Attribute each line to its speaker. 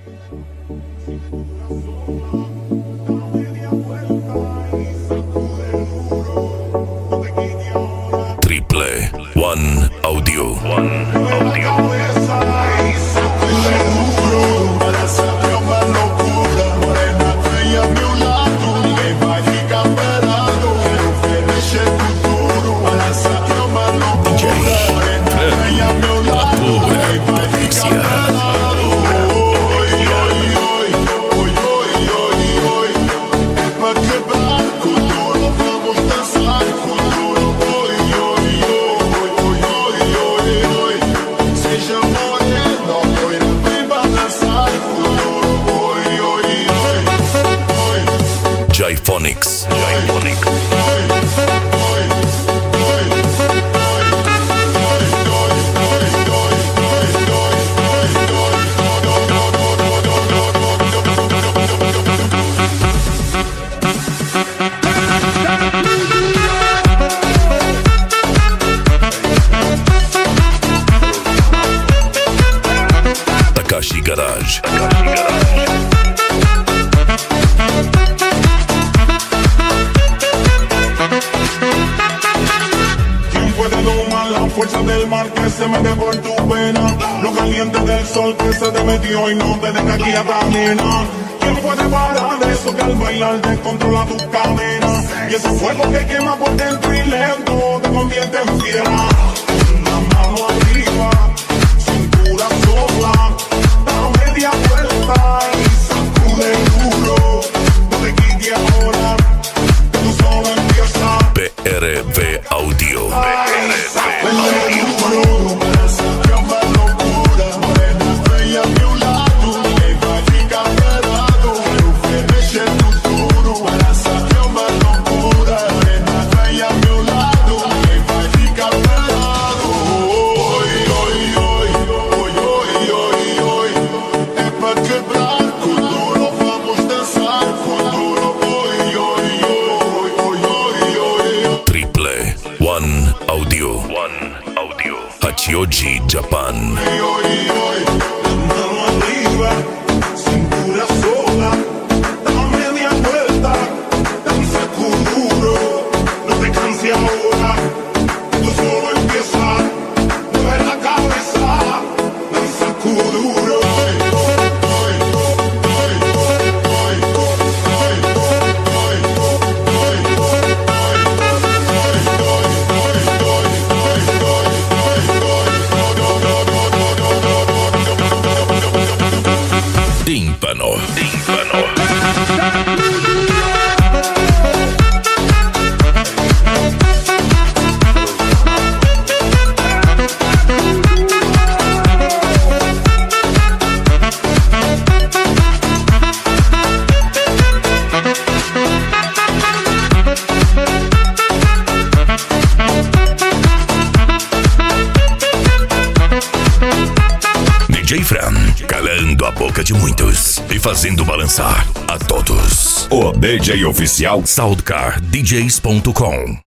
Speaker 1: Triple One Audio. J-Phonics. Takashi Garage.
Speaker 2: Fuerza del mar que se mete por tu pena, lo caliente del sol que se te metió y no te deja aquí a caminar. ¿Quién puede parar eso que al bailar descontrola tus cadenas? Y ese fuego que quema por dentro y lento te convierte en fiera. La mano arriba, cintura sola, da media vuelta y sacude duro. No te quites ahora, que tú solo empiezas.
Speaker 1: PRV Audio. One Audio. Hachioji, Japan.
Speaker 2: Mano arriba, cintura sola, da media vuelta, danza duro, no te canses ahora, tú solo empiezas, mueve la cabeza, danza duro.
Speaker 1: Tímpano. DJ Fran, calando a boca de muitos e fazendo balançar a todos. O DJ oficial SoundcarDJs.com.